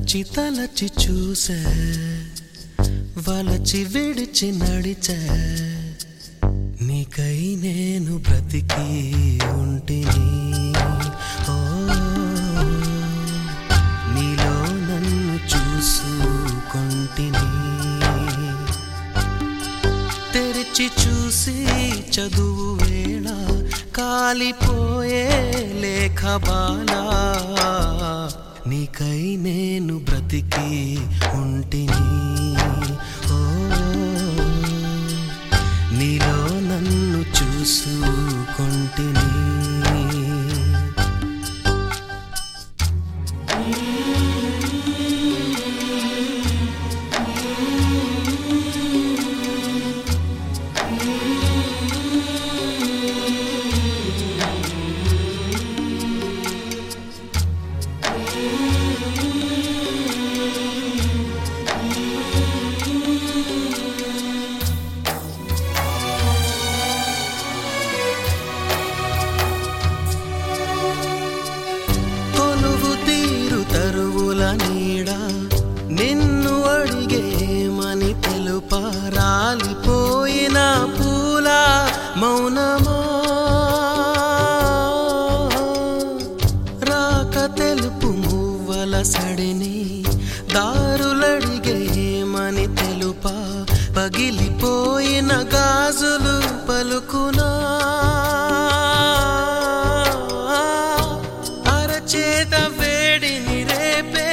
తలచి చూసే వలచి విడిచి నడిచే నీకై నేను బ్రతికి ఉంటిని. ఓ నీలో నన్ను చూసుకొంటిని. తెరిచి చూసి చదువు వేళ కాలిపోయే లేఖ బాలా నీకై నేను బ్రతికి ఉంటిని. ఓ నీలో నన్ను చూసుకొంటిని. నీడా నిన్ను అడిగేమని తెలుప రాలిపోయిన పూల మౌనమా రాక తెలుపు మువ్వల సడిని దారులడిగేమని తెలుప పగిలిపోయిన గాజులు పలుకునా అరచేత వేడిని రేపే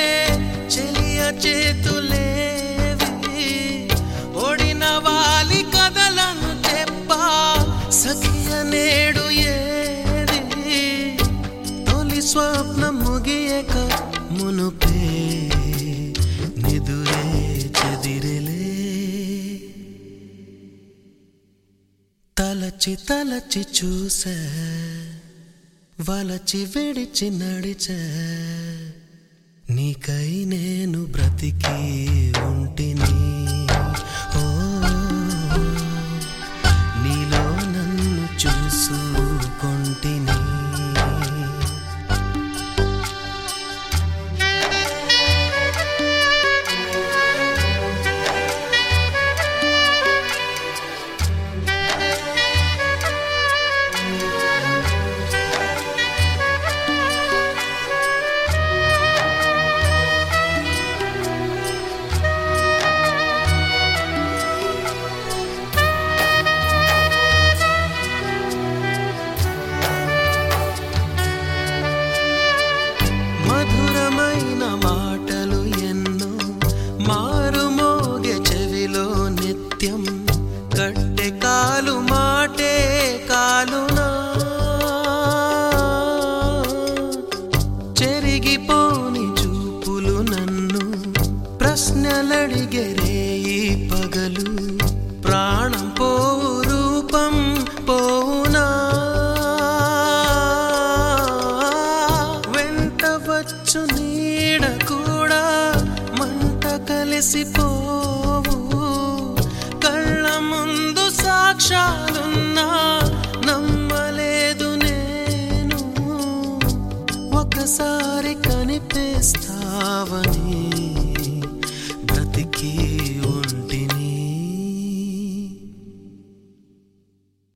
చేతులేవి ఓడిన వాలి కథలను చెప్పా సఖియ నేడు ఏది తొలి స్వప్నం ముగియక మునుపే నిదురే చెదిరెలే. తలచి చూసే వలచి విడిచి నడిచే నీకై నేను బ్రతికి ఉంటిని. ఓ నీలో నన్ను చూసుకొంటిని. మధురమైన మాటలు ఎన్నో మారుమోగే చెవిలో నిత్యం కట్టె కాలు మాటే కాలునా చెరిగిపోని చూపులు నన్ను ప్రశ్నలడిగెరే ఈ పగలు ప్రాణం పోవు రూపం పోవునా వచ్చు నీడ కూడా మంట కలిసిపోవు కళ్ళ ముందు సాక్ష్యాలున్నా నమ్మలేదు నేను ఒకసారి కనిపిస్తావని